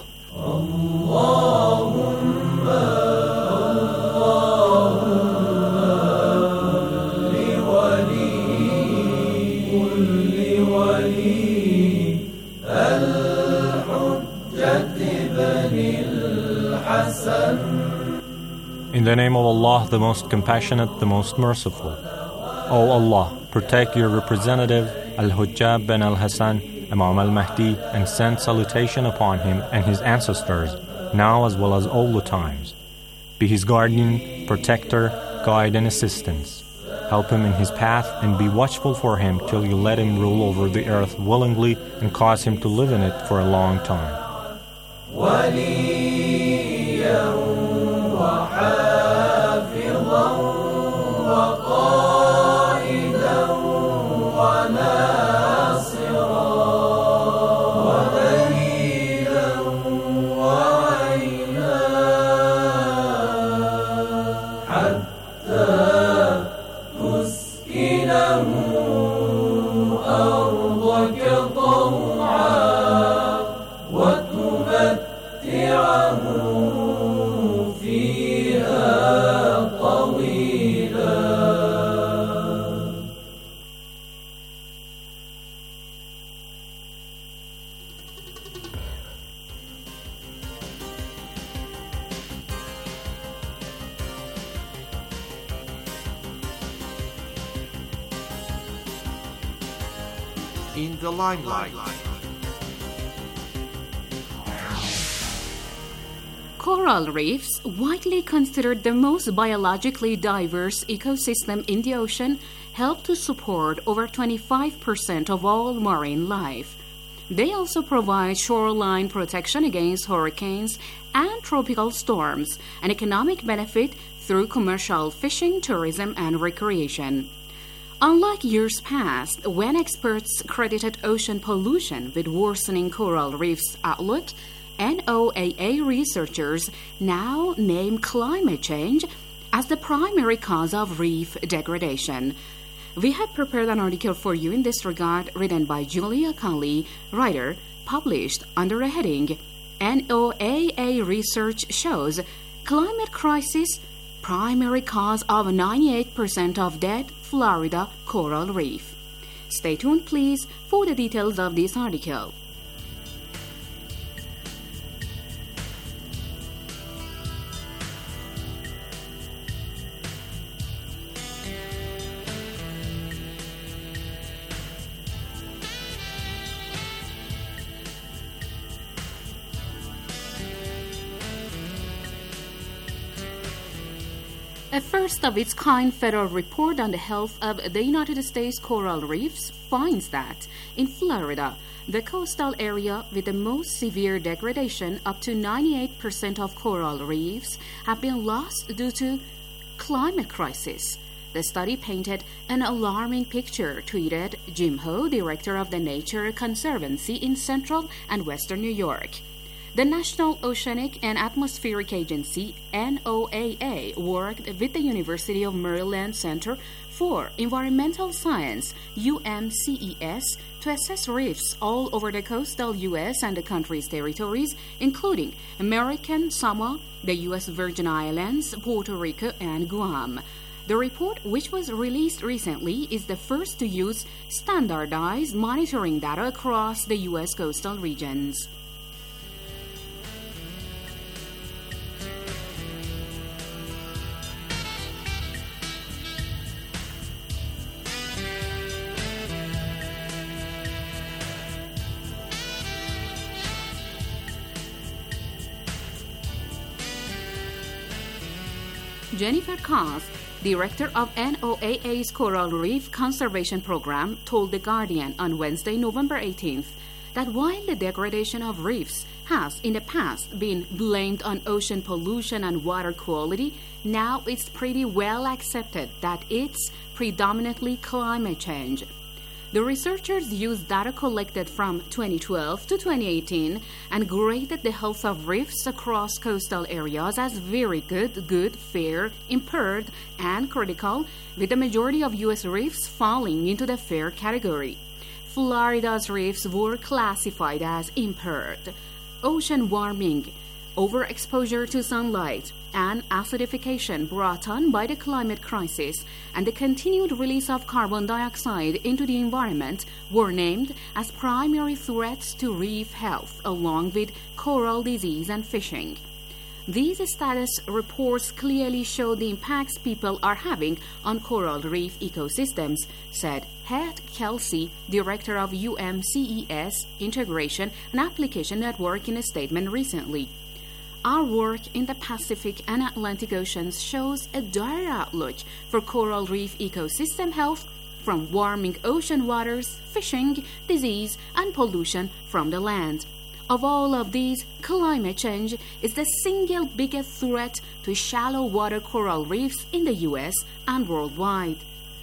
In the name of Allah, the most compassionate, the most merciful. O Allah, protect your representative, Al-Hujjab bin Al-Hassan, Imam Al-Mahdi, and send salutation upon him and his ancestors, now as well as all the times. Be his guardian, protector, guide, and assistance. Help him in his path and be watchful for him till you let him rule over the earth willingly and cause him to live in it for a long time. In the limelight. Coral reefs, widely considered the most biologically diverse ecosystem in the ocean, help to support over twenty-five percent of all marine life. They also provide shoreline protection against hurricanes and tropical storms, an economic benefit through commercial fishing, tourism, and recreation. Unlike years past, when experts credited ocean pollution with worsening coral reefs' outlook, N O A A researchers now name climate change as the primary cause of reef degradation. We have prepared an article for you in this regard, written by Julia Conley, writer, published under the heading N O A A Research Shows Climate Crisis Primary Cause of ninety-eight percent of Dead Florida Coral Reef. Stay tuned, please, for the details of this article. A first-of-its-kind federal report on the health of the United States coral reefs finds that, in Florida, the coastal area with the most severe degradation, up to ninety-eight percent of coral reefs have been lost due to climate crisis. The study painted an alarming picture, tweeted Jim Ho, director of the Nature Conservancy in Central and Western New York. The National Oceanic and Atmospheric Agency, N O A A, worked with the University of Maryland Center for Environmental Science, U M C E S, to assess reefs all over the coastal U S and the country's territories, including American Samoa, the U S Virgin Islands, Puerto Rico, and Guam. The report, which was released recently, is the first to use standardized monitoring data across the U S coastal regions. Jennifer Koss, director of N O A A's Coral Reef Conservation Program, told The Guardian on Wednesday, November eighteenth, that while the degradation of reefs has in the past been blamed on ocean pollution and water quality, now it's pretty well accepted that it's predominantly climate change. The researchers used data collected from twenty twelve to twenty eighteen and graded the health of reefs across coastal areas as very good, good, fair, impaired, and critical, with the majority of U S reefs falling into the fair category. Florida's reefs were classified as impaired. Ocean warming, overexposure to sunlight, and acidification brought on by the climate crisis and the continued release of carbon dioxide into the environment were named as primary threats to reef health, along with coral disease and fishing. These status reports clearly show the impacts people are having on coral reef ecosystems, said Heath Kelsey, director of U M C E S Integration and Application Network, in a statement recently. Our work in the Pacific and Atlantic Oceans shows a dire outlook for coral reef ecosystem health from warming ocean waters, fishing, disease, and pollution from the land. Of all of these, climate change is the single biggest threat to shallow water coral reefs in the U S and worldwide.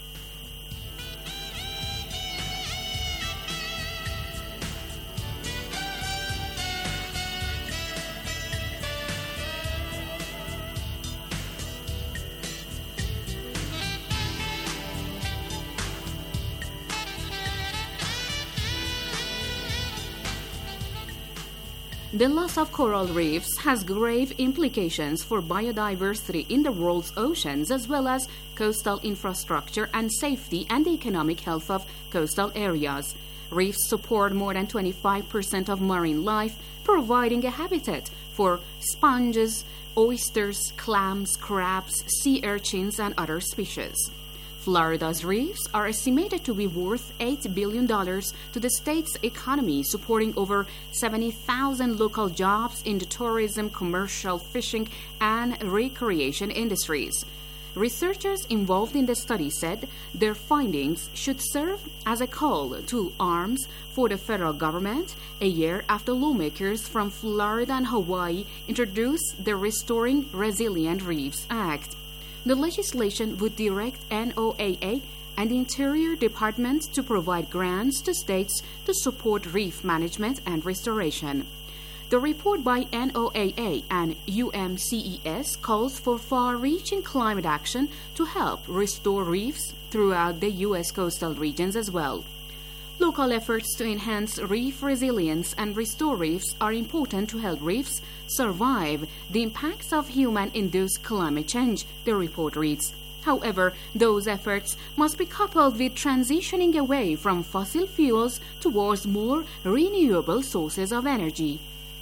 The loss of coral reefs has grave implications for biodiversity in the world's oceans, as well as coastal infrastructure and safety and the economic health of coastal areas. Reefs support more than twenty-five percent of marine life, providing a habitat for sponges, oysters, clams, crabs, sea urchins, and other species. Florida's reefs are estimated to be worth eight billion dollars to the state's economy, supporting over seventy thousand local jobs in the tourism, commercial, fishing, and recreation industries. Researchers involved in the study said their findings should serve as a call to arms for the federal government a year after lawmakers from Florida and Hawaii introduced the Restoring Resilient Reefs Act. The legislation would direct N O A A and the Interior Department to provide grants to states to support reef management and restoration. The report by N O A A and U M C E S calls for far-reaching climate action to help restore reefs throughout the U S coastal regions as well. Local efforts to enhance reef resilience and restore reefs are important to help reefs survive the impacts of human-induced climate change, the report reads. However, those efforts must be coupled with transitioning away from fossil fuels towards more renewable sources of energy.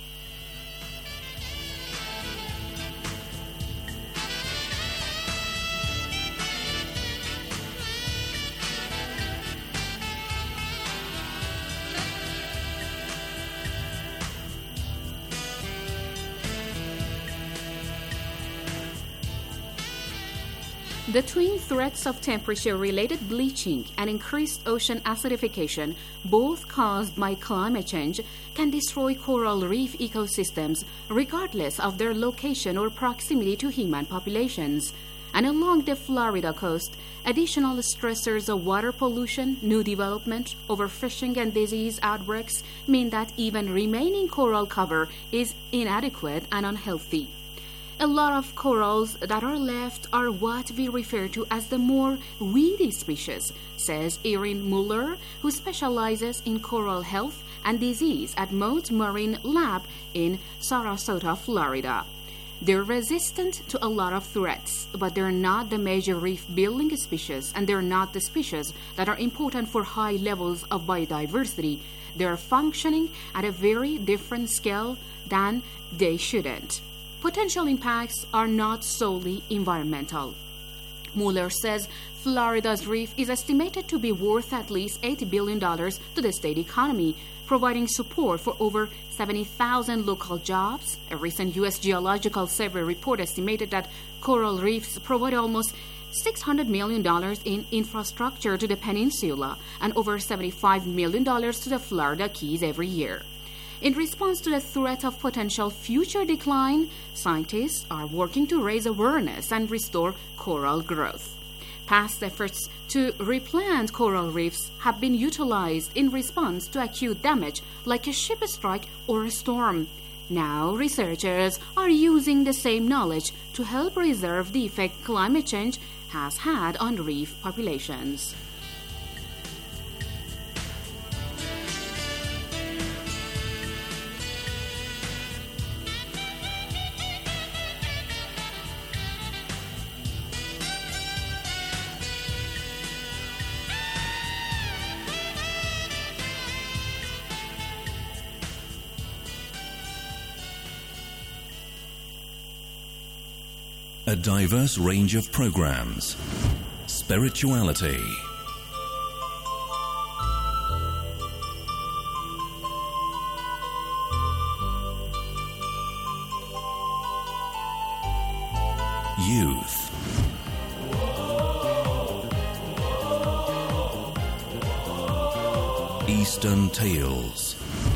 The twin threats of temperature-related bleaching and increased ocean acidification, both caused by climate change, can destroy coral reef ecosystems regardless of their location or proximity to human populations. And along the Florida coast, additional stressors of water pollution, new development, overfishing, and disease outbreaks mean that even remaining coral cover is inadequate and unhealthy. A lot of corals that are left are what we refer to as the more weedy species, says Erin Muller, who specializes in coral health and disease at Mote Marine Lab in Sarasota, Florida. They're resistant to a lot of threats, but they're not the major reef-building species, and they're not the species that are important for high levels of biodiversity. They're functioning at a very different scale than they shouldn't. Potential impacts are not solely environmental. Mueller says Florida's reef is estimated to be worth at least eighty billion dollars to the state economy, providing support for over seventy thousand local jobs. A recent U S Geological Survey report estimated that coral reefs provide almost six hundred million dollars in infrastructure to the peninsula and over seventy-five million dollars to the Florida Keys every year. In response to the threat of potential future decline, scientists are working to raise awareness and restore coral growth. Past efforts to replant coral reefs have been utilized in response to acute damage like a ship strike or a storm. Now, researchers are using the same knowledge to help preserve the effect climate change has had on reef populations. A diverse range of programs. Spirituality. Youth. Eastern Tales.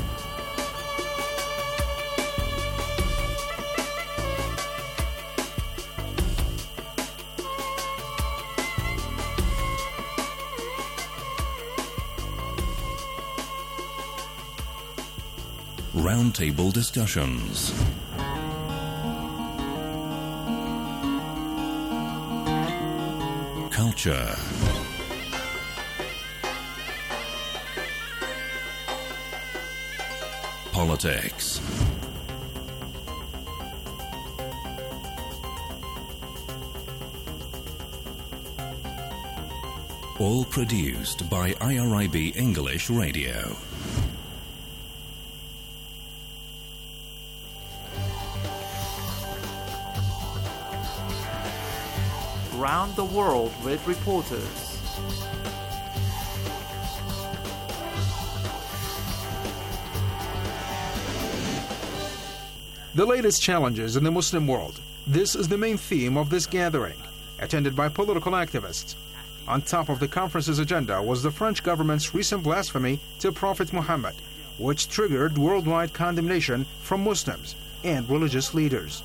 Roundtable discussions. Culture. Politics. All produced by I R I B English Radio. Around the world with reporters. The latest challenges in the Muslim world. This is the main theme of this gathering, attended by political activists. On top of the conference's agenda was the French government's recent blasphemy to Prophet Muhammad, which triggered worldwide condemnation from Muslims and religious leaders.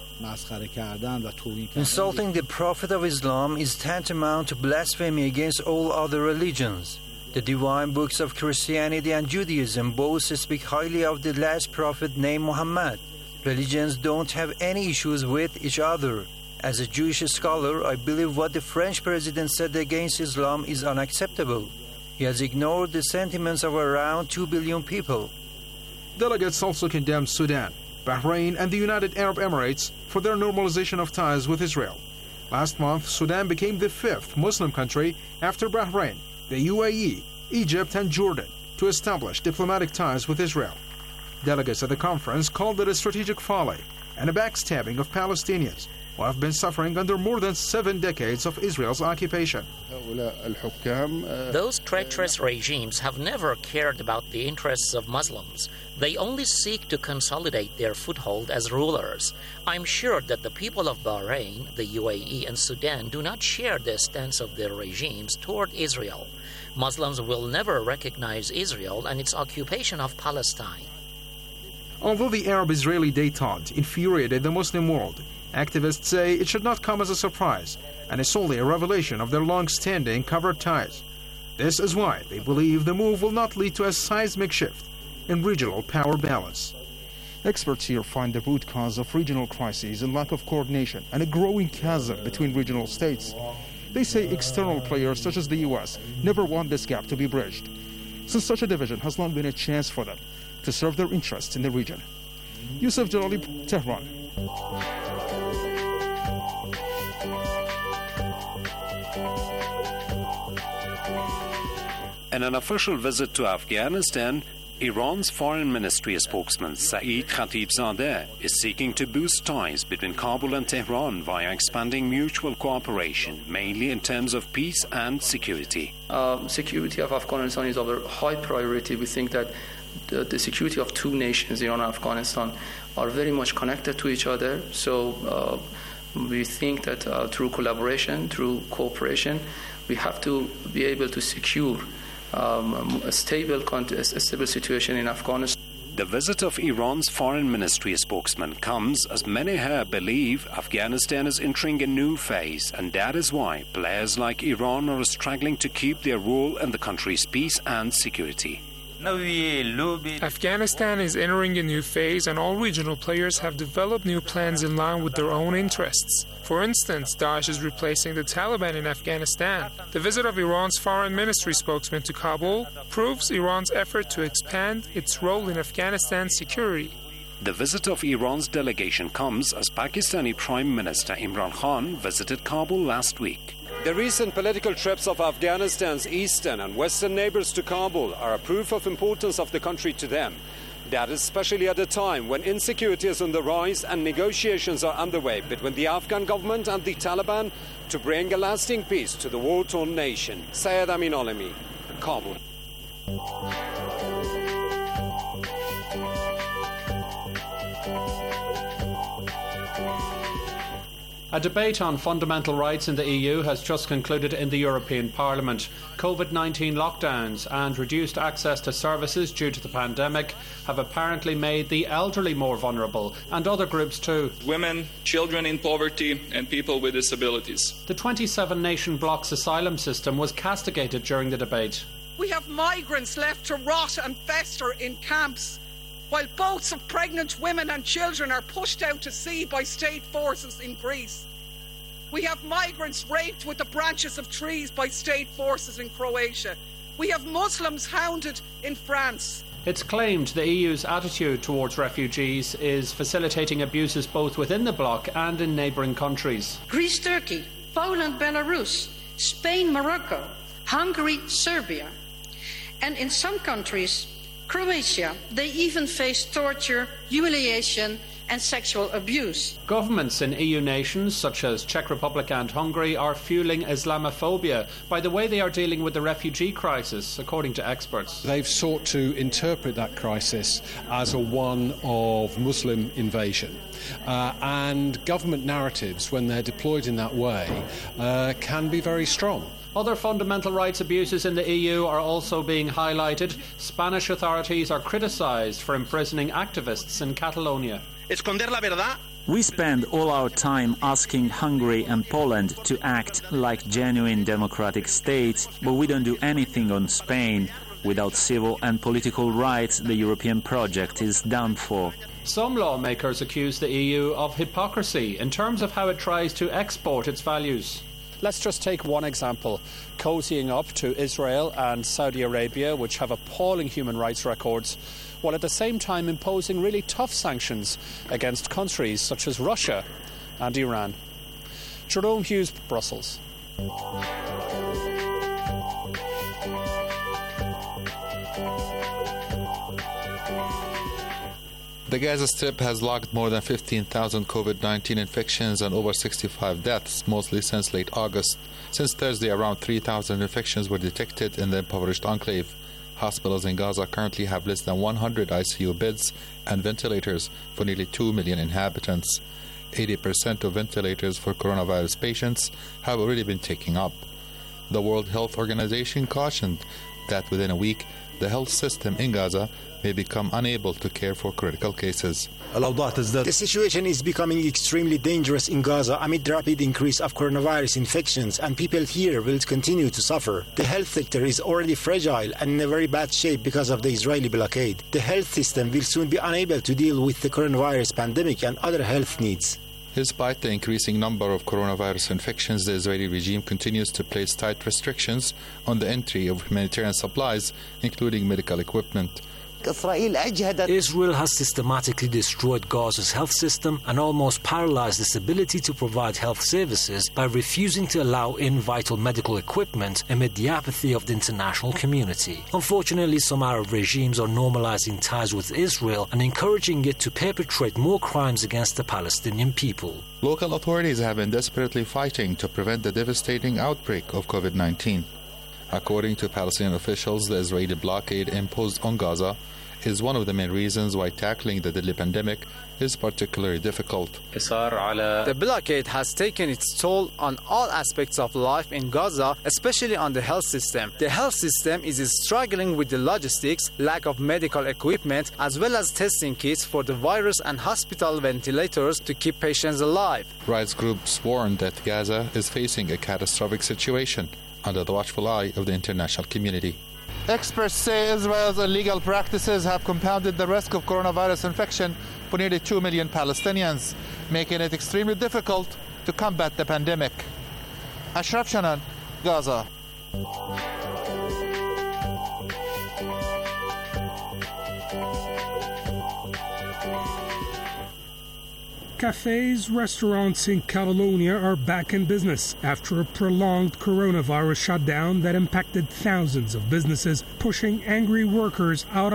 Insulting the Prophet of Islam is tantamount to blasphemy against all other religions. The divine books of Christianity and Judaism both speak highly of the last prophet named Muhammad. Religions don't have any issues with each other. As a Jewish scholar, I believe what the French president said against Islam is unacceptable. He has ignored the sentiments of around two billion people. Delegates also condemned Sudan, Bahrain, and the United Arab Emirates for their normalization of ties with Israel. Last month, Sudan became the fifth Muslim country after Bahrain, the U A E, Egypt, and Jordan to establish diplomatic ties with Israel. Delegates at the conference called it a strategic folly and a backstabbing of Palestinians who have been suffering under more than seven decades of Israel's occupation. Those treacherous regimes have never cared about the interests of Muslims. They only seek to consolidate their foothold as rulers. I'm sure that the people of Bahrain, the U A E, and Sudan do not share the stance of their regimes toward Israel. Muslims will never recognize Israel and its occupation of Palestine. Although the Arab-Israeli détente infuriated the Muslim world, activists say it should not come as a surprise and is solely a revelation of their long-standing covert ties. This is why they believe the move will not lead to a seismic shift in regional power balance. Experts here find the root cause of regional crises in lack of coordination and a growing chasm between regional states. They say external players such as the U S never want this gap to be bridged, since such a division has long been a chance for them to serve their interests in the region. Yusuf Jalali, Tehran. In an official visit to Afghanistan, Iran's foreign ministry spokesman Saeed Khatibzadeh is seeking to boost ties between Kabul and Tehran via expanding mutual cooperation, mainly in terms of peace and security. Uh, security of Afghanistan is our high priority. We think that the, the security of two nations, Iran and Afghanistan, are very much connected to each other. So uh, We think that uh, through collaboration, through cooperation, we have to be able to secure um, a stable, a stable situation in Afghanistan. The visit of Iran's foreign ministry spokesman comes as many here believe Afghanistan is entering a new phase, and that is why players like Iran are struggling to keep their role in the country's peace and security. Afghanistan is entering a new phase, and all regional players have developed new plans in line with their own interests. For instance, Daesh is replacing the Taliban in Afghanistan. The visit of Iran's foreign ministry spokesman to Kabul proves Iran's effort to expand its role in Afghanistan's security. The visit of Iran's delegation comes as Pakistani Prime Minister Imran Khan visited Kabul last week. The recent political trips of Afghanistan's eastern and western neighbors to Kabul are a proof of importance of the country to them. That is especially at a time when insecurity is on the rise and negotiations are underway between the Afghan government and the Taliban to bring a lasting peace to the war-torn nation. Syed Amin Alami, Kabul. A debate on fundamental rights in the E U has just concluded in the European Parliament. COVID nineteen lockdowns and reduced access to services due to the pandemic have apparently made the elderly more vulnerable, and other groups too. Women, children in poverty, and people with disabilities. The twenty-seven nation bloc's asylum system was castigated during the debate. We have migrants left to rot and fester in camps, while boats of pregnant women and children are pushed out to sea by state forces in Greece. We have migrants raped with the branches of trees by state forces in Croatia. We have Muslims hounded in France. It's claimed the E U's attitude towards refugees is facilitating abuses both within the bloc and in neighbouring countries. Greece, Turkey, Poland, Belarus, Spain, Morocco, Hungary, Serbia. And in some countries, Croatia, they even face torture, humiliation and sexual abuse. Governments in E U nations such as Czech Republic and Hungary are fueling Islamophobia by the way they are dealing with the refugee crisis, according to experts. They've sought to interpret that crisis as a one of Muslim invasion. Uh, and government narratives, when they're deployed in that way, uh, can be very strong. Other fundamental rights abuses in the E U are also being highlighted. Spanish authorities are criticised for imprisoning activists in Catalonia. Esconder la verdad. We spend all our time asking Hungary and Poland to act like genuine democratic states, but we don't do anything on Spain. Without civil and political rights, the European project is done for. Some lawmakers accuse the E U of hypocrisy in terms of how it tries to export its values. Let's just take one example, cozying up to Israel and Saudi Arabia, which have appalling human rights records, while at the same time imposing really tough sanctions against countries such as Russia and Iran. Jerome Hughes, Brussels. The Gaza Strip has logged more than fifteen thousand COVID nineteen infections and over sixty-five deaths, mostly since late August. Since Thursday, around three thousand infections were detected in the impoverished enclave. Hospitals in Gaza currently have less than one hundred I C U beds and ventilators for nearly two million inhabitants. eighty percent of ventilators for coronavirus patients have already been taken up. The World Health Organization cautioned that within a week, the health system in Gaza may become unable to care for critical cases. The situation is becoming extremely dangerous in Gaza amid the rapid increase of coronavirus infections, and people here will continue to suffer. The health sector is already fragile and in a very bad shape because of the Israeli blockade. The health system will soon be unable to deal with the coronavirus pandemic and other health needs. Despite the increasing number of coronavirus infections, the Israeli regime continues to place tight restrictions on the entry of humanitarian supplies, including medical equipment. Israel has systematically destroyed Gaza's health system and almost paralyzed its ability to provide health services by refusing to allow in vital medical equipment amid the apathy of the international community. Unfortunately, some Arab regimes are normalizing ties with Israel and encouraging it to perpetrate more crimes against the Palestinian people. Local authorities have been desperately fighting to prevent the devastating outbreak of COVID nineteen. According to Palestinian officials, the Israeli blockade imposed on Gaza is one of the main reasons why tackling the deadly pandemic is particularly difficult. The blockade has taken its toll on all aspects of life in Gaza, especially on the health system. The health system is struggling with the logistics, lack of medical equipment, as well as testing kits for the virus and hospital ventilators to keep patients alive. Rights groups warn that Gaza is facing a catastrophic situation under the watchful eye of the international community. Experts say Israel's illegal practices have compounded the risk of coronavirus infection for nearly two million Palestinians, making it extremely difficult to combat the pandemic. Ashraf Shanan, Gaza. Cafes, restaurants in Catalonia are back in business after a prolonged coronavirus shutdown that impacted thousands of businesses, pushing angry workers out